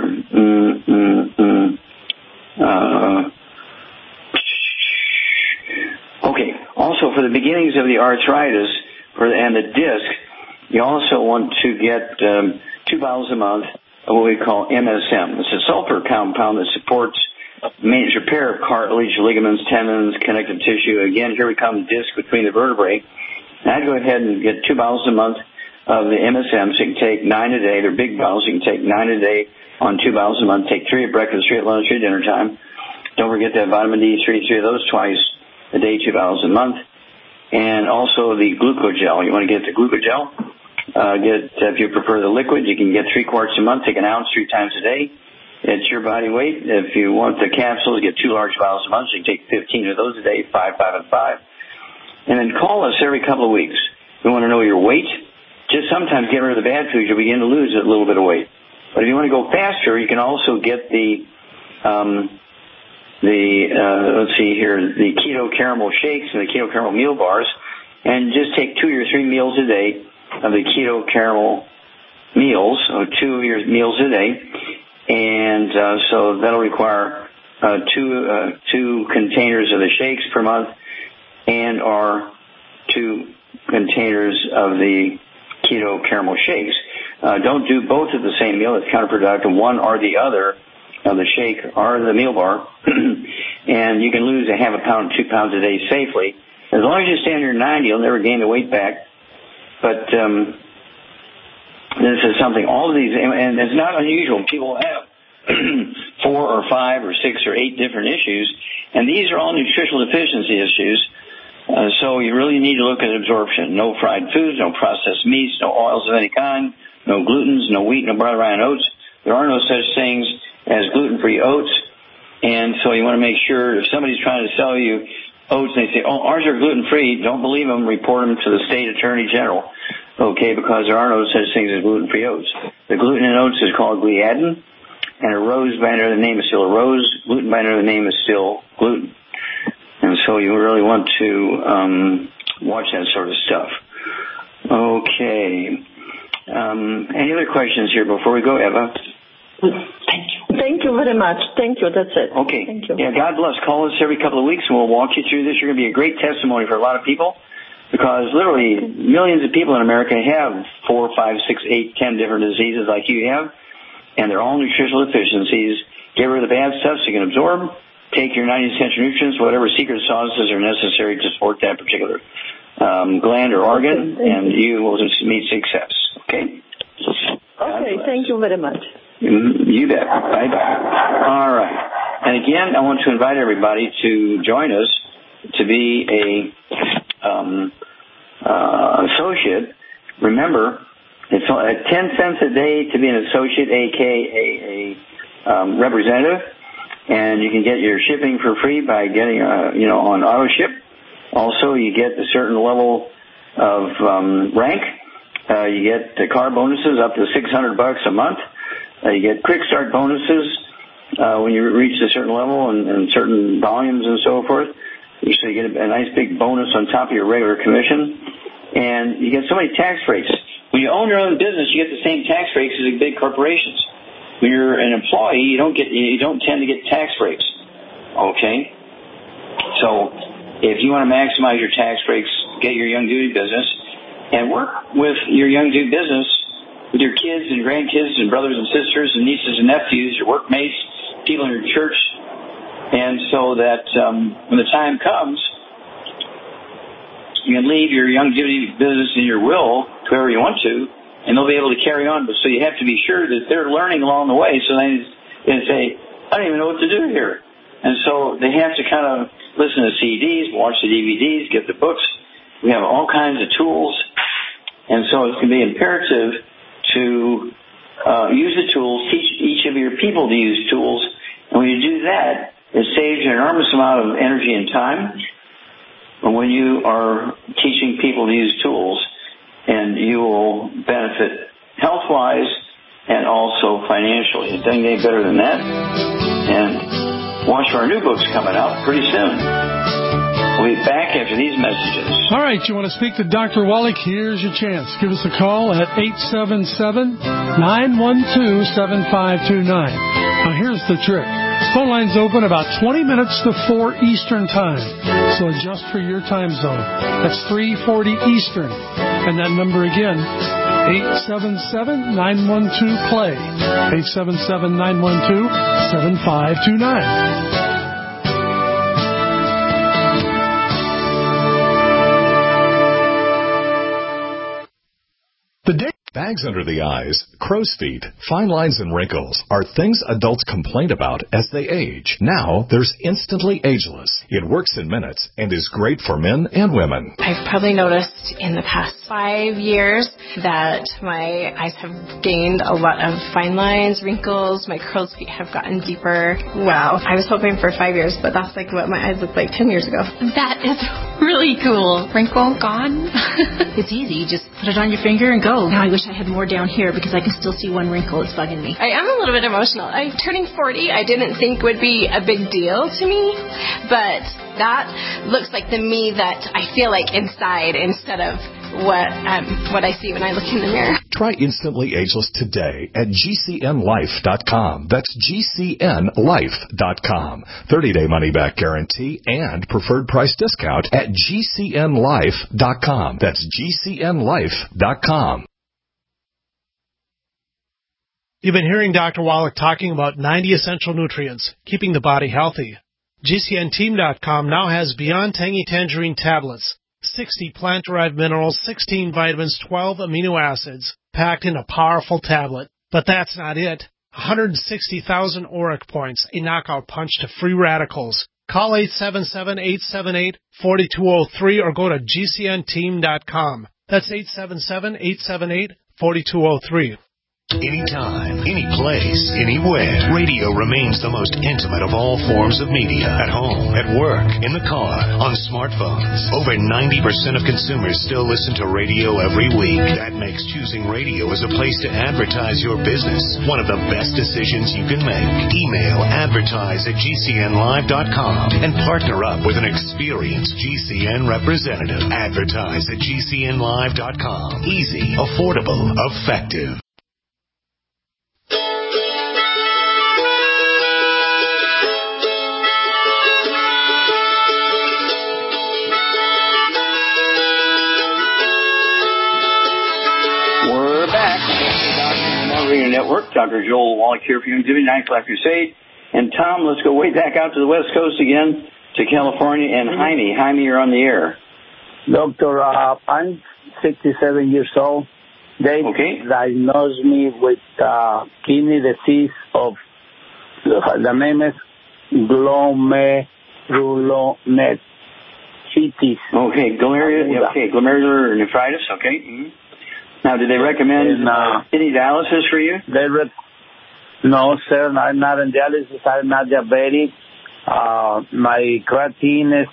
Okay. Also, for the beginnings of the arthritis and the disc, you also want to get 2 bottles a month of what we call MSM. It's a sulfur compound that supports maintenance repair of cartilage, ligaments, tendons, connective tissue. Again, here we come, disc between the vertebrae. And I'd go ahead and get 2 bottles a month of the MSM, so you can take 9 a day. They're big bottles. You can take 9 a day on 2 bottles a month. Take 3 at breakfast, 3 at lunch, 3 at dinner time. Don't forget that vitamin D3, 3 of those twice a day, 2 bottles a month. And also the glucogel. You want to get the glucogel. If you prefer the liquid, you can get 3 quarts a month. Take an ounce 3 times a day. It's your body weight. If you want the capsules, get 2 large bottles a month. So you can take 15 of those a day, 5, 5, and 5. And then call us every couple of weeks. We want to know your weight. Just sometimes get rid of the bad foods. You'll begin to lose a little bit of weight. But if you want to go faster, you can also get the keto caramel shakes and the keto caramel meal bars, and just take 2 or 3 meals a day of the keto caramel meals, or 2 of your meals a day. And so that'll require 2 containers of the shakes per month, and or 2 containers of the keto caramel shakes. Don't do both at the same meal. It's counterproductive. One or the other of the shake or the meal bar. And you can lose a half a pound, 2 pounds a day safely. As long as you stay under 90, you'll never gain the weight back. But this is something, all of these, and it's not unusual. People have 4 or 5 or 6 or 8 different issues, and these are all nutritional deficiency issues. So you really need to look at absorption. No fried foods, no processed meats, no oils of any kind, no glutens, no wheat, no barley, rye, and oats. There are no such things as gluten-free oats. And so you want to make sure if somebody's trying to sell you oats and they say, oh, ours are gluten-free, don't believe them, report them to the state attorney general. Okay, because there are no such things as gluten-free oats. The gluten in oats is called gliadin, and a rose by another name is still a rose. Gluten by another name is still gluten. And so you really want to watch that sort of stuff. Okay. Any other questions here before we go, Eva? Thank you. Thank you very much. Thank you. That's it. Okay. Thank you. Yeah, God bless. Call us every couple of weeks, and we'll walk you through this. You're going to be a great testimony for a lot of people, because literally millions of people in America have 4, 5, 6, 8, 10 different diseases like you have, and they're all nutritional deficiencies. Get rid of the bad stuff so you can absorb. Take your 90 essential nutrients, whatever secret sauces are necessary to support that particular gland or organ, and you will just meet success. Okay? Okay, thank you very much. You bet. Bye-bye. All right. And again, I want to invite everybody to join us to be a associate. Remember, it's at 10 cents a day to be an associate, a.k.a. representative. And you can get your shipping for free by getting, on auto ship. Also, you get a certain level of rank. You get the car bonuses up to $600 a month. You get quick start bonuses when you reach a certain level and certain volumes and so forth. So you get a nice big bonus on top of your regular commission. And you get so many tax breaks. When you own your own business, you get the same tax breaks as the big corporations. When you're an employee, you don't tend to get tax breaks. Okay? So if you want to maximize your tax breaks, get your Young Duty business and work with your Young Duty business with your kids and grandkids and brothers and sisters and nieces and nephews, your workmates, people in your church, and so that when the time comes, you can leave your Young Duty business in your will to whoever you want to, and they'll be able to carry on. But so you have to be sure that they're learning along the way. So they say, I don't even know what to do here. And so they have to kind of listen to CDs, watch the DVDs, get the books. We have all kinds of tools. And so it's going to be imperative to use the tools, teach each of your people to use tools. And when you do that, it saves you an enormous amount of energy and time. And when you are teaching people to use tools, and you will benefit health-wise and also financially. It doesn't get any better than that. And watch for our new books coming out pretty soon. We'll be back after these messages. All right, you want to speak to Dr. Wallach? Here's your chance. Give us a call at 877-912-7529. Now, here's the trick. Phone line's open about 20 minutes to 4 Eastern Time, so adjust for your time zone. That's 3:40 Eastern. And that number again, 877-912-PLAY, 877-912-7529. Bags under the eyes, crow's feet, fine lines and wrinkles are things adults complain about as they age. Now, there's Instantly Ageless. It works in minutes and is great for men and women. I've probably noticed in the past 5 years that my eyes have gained a lot of fine lines, wrinkles, my crow's feet have gotten deeper. Wow. I was hoping for 5 years, but that's like what my eyes looked like 10 years ago. That is really cool. Wrinkle gone? It's easy. You just put it on your finger and go. Now I wish I had more down here because I can still see one wrinkle. It's bugging me. I am a little bit emotional. I'm turning 40. I didn't think would be a big deal to me, but that looks like the me that I feel like inside instead of what I see when I look in the mirror. Try Instantly Ageless today at GCNLife.com. That's GCNLife.com. 30-day money-back guarantee and preferred price discount at GCNLife.com. That's GCNLife.com. You've been hearing Dr. Wallach talking about 90 essential nutrients, keeping the body healthy. GCNteam.com now has Beyond Tangy Tangerine tablets, 60 plant-derived minerals, 16 vitamins, 12 amino acids, packed in a powerful tablet. But that's not it. 160,000 auric points, a knockout punch to free radicals. Call 877-878-4203 or go to GCNteam.com. That's 877-878-4203. Anytime, any place, anywhere. Radio remains the most intimate of all forms of media. At home, at work, in the car, on smartphones. Over 90% of consumers still listen to radio every week. That makes choosing radio as a place to advertise your business one of the best decisions you can make. Email advertise@gcnlive.com and partner up with an experienced GCN representative. Advertise at gcnlive.com. Easy, affordable, effective. Network. Dr. Joel Wallach here for you, Exhibit 9 Life Crusade. And Tom, let's go way back out to the West Coast again, to California. And Jaime, you're on the air. Doctor, I'm 67 years old. They diagnosed me with kidney disease of, the name is glomerulonephrititis. Okay, glomerular nephritis, okay. Mm-hmm. Now, did they recommend kidney dialysis for you? No, sir. I'm not in dialysis. I'm not diabetic. My creatinine is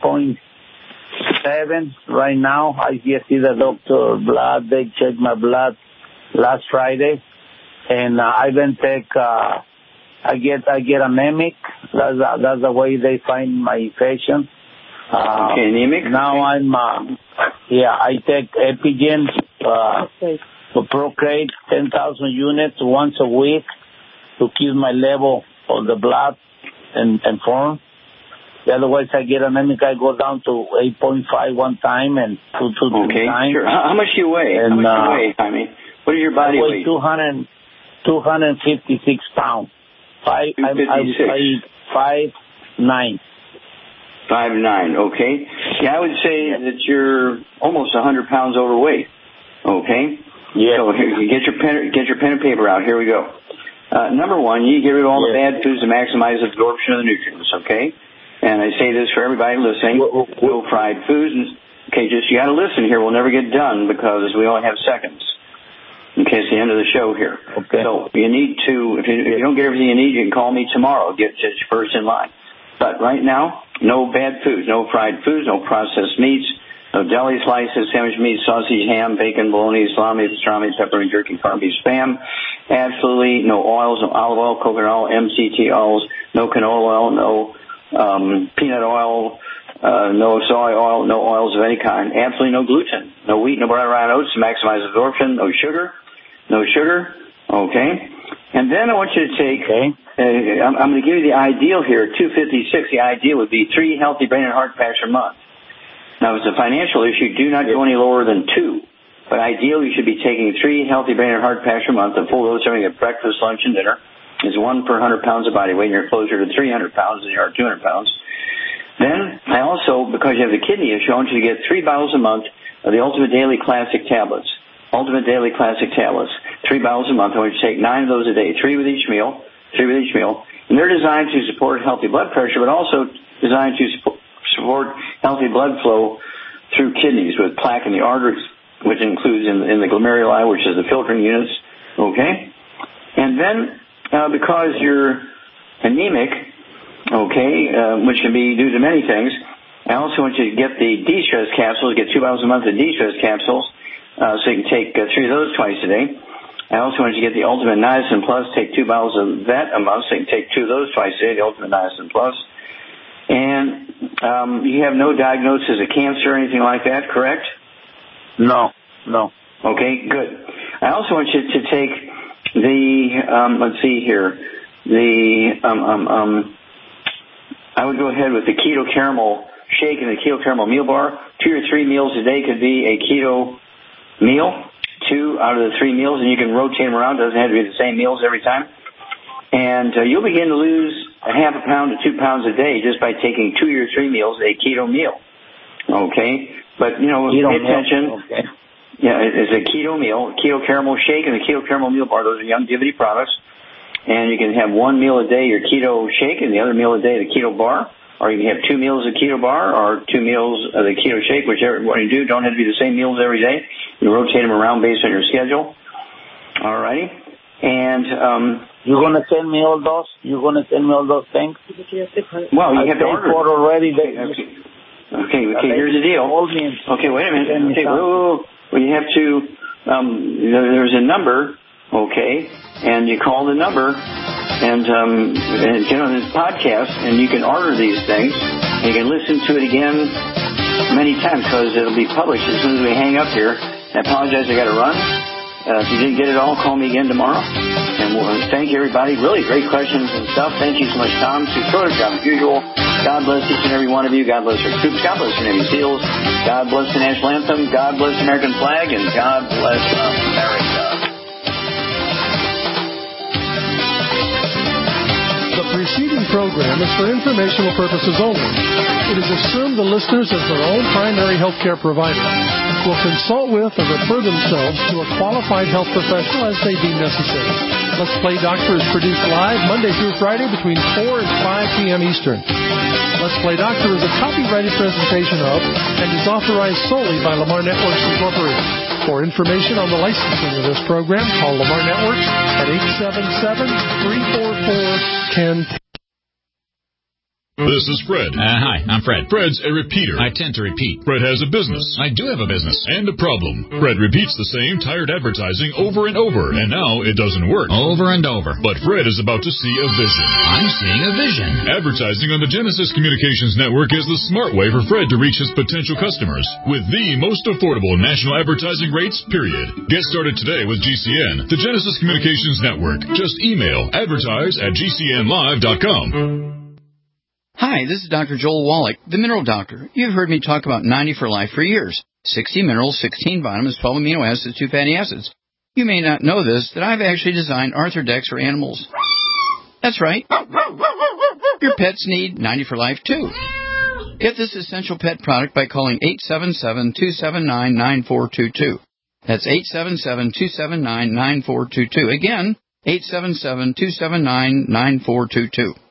3.7 right now. I just see the doctor blood. They checked my blood last Friday, and I then take. I get anemic. That's the way they find my infection. Anemic. Now I'm. I take Epigen. To Procreate 10,000 units once a week to keep my level of the blood and form. Otherwise, I get anemic. I go down to 8.5 one time and 2 times. Sure. How much do you weigh? And, how much do you weigh, Tommy? What is your body weight? 256 pounds. 5'9". 5'9", okay. Yeah, I would say that you're almost 100 pounds overweight. Okay? Yeah. So here, get your pen and paper out. Here we go. Number one, you get rid of all the bad foods to maximize absorption of the nutrients, okay? And I say this for everybody listening. No fried foods. Okay, just you got to listen here. We'll never get done because we only have seconds. Okay, it's the end of the show here. Okay. So you need to, if you don't get everything you need, you can call me tomorrow. Get first in line. But right now, no bad foods, no fried foods, no processed meats, No deli slices, sandwich meat, sausage, ham, bacon, bologna, salami, pastrami, pepperoni, jerky, corned beef, spam. Absolutely no oils, no olive oil, coconut oil, MCT oils, no canola oil, no peanut oil, no soy oil, no oils of any kind. Absolutely no gluten, no wheat, no brown rye oats to maximize absorption, no sugar. Okay. And then I want you to take, I'm going to give you the ideal here, 256. The ideal would be 3 healthy brain and heart packs a month. Now, if it's a financial issue, do not go any lower than 2. But ideally, you should be taking 3 healthy brain and heart packs a month, a full dose serving at breakfast, lunch, and dinner. Is 1 per 100 pounds of body weight, and you're closer to 300 pounds than you are 200 pounds. Then, I also, because you have the kidney issue, I want you to get 3 bottles a month of the Ultimate Daily Classic tablets. Ultimate Daily Classic tablets. 3 bottles a month. I want you to take 9 of those a day, 3 with each meal. And they're designed to support healthy blood pressure, but also designed to support healthy blood flow through kidneys with plaque in the arteries, which includes in the glomeruli, which is the filtering units. Okay? And then, because you're anemic, which can be due to many things, I also want you to get the de-stress capsules, get 2 bottles a month of de-stress capsules, so you can take 3 of those twice a day. I also want you to get the Ultimate Niacin Plus, take 2 bottles of that a month, so you can take 2 of those twice a day, the Ultimate Niacin Plus. And you have no diagnosis of cancer or anything like that, correct? No. Okay, good. I also want you to take let's see here, I would go ahead with the Keto Caramel Shake and the Keto Caramel Meal Bar. 2 or 3 meals a day could be a keto meal, 2 out of the 3 meals, and you can rotate them around. It doesn't have to be the same meals every time. And you'll begin to lose a half a pound to 2 pounds a day just by taking 2 or 3 meals a keto meal. Okay? But, pay attention. Okay. Yeah, it's a keto meal, Keto Caramel Shake and the Keto Caramel Meal Bar. Those are Youngevity products. And you can have 1 meal a day your keto shake and the other meal a day the keto bar. Or you can have 2 meals of keto bar or 2 meals of the keto shake, whichever one you do. Don't have to be the same meals every day. You rotate them around based on your schedule. All righty. And you're going to send me all those? You're going to send me all those things? Well, you have to order for already. Okay, here's the deal. Okay, wait a minute. Okay, well, you have to, there's a number, okay, and you call the number, and get on this podcast, and you can order these things, and you can listen to it again many times, because it'll be published as soon as we hang up here. I apologize, I got to run. If you didn't get it all, call me again tomorrow. And we'll thank you, everybody. Really great questions and stuff. Thank you so much, Tom. Short job as usual. God bless each and every one of you. God bless our troops. God bless our Navy SEALs. God bless the national anthem. God bless the American flag. And God bless America. The preceding program is for informational purposes only. It is assumed the listeners, as their own primary health care provider, will consult with or refer themselves to a qualified health professional as they deem necessary. Let's Play Doctor is produced live Monday through Friday between 4 and 5 p.m. Eastern. Let's Play Doctor is a copyrighted presentation of and is authorized solely by Lamar Networks Incorporated. For information on the licensing of this program, call Lamar Networks at 877-344-1010. This is Fred. Hi, I'm Fred. Fred's a repeater. I tend to repeat. Fred has a business. I do have a business. And a problem. Fred repeats the same tired advertising over and over, and now it doesn't work. Over and over. But Fred is about to see a vision. I'm seeing a vision. Advertising on the Genesis Communications Network is the smart way for Fred to reach his potential customers with the most affordable national advertising rates, period. Get started today with GCN, the Genesis Communications Network. Just email advertise@gcnlive.com. Hi, this is Dr. Joel Wallach, the Mineral Doctor. You've heard me talk about 90 for Life for years. 60 minerals, 16 vitamins, 12 amino acids, 2 fatty acids. You may not know this, that I've actually designed Arthrodex for animals. That's right. Your pets need 90 for Life, too. Get this essential pet product by calling 877-279-9422. That's 877-279-9422. Again, 877-279-9422.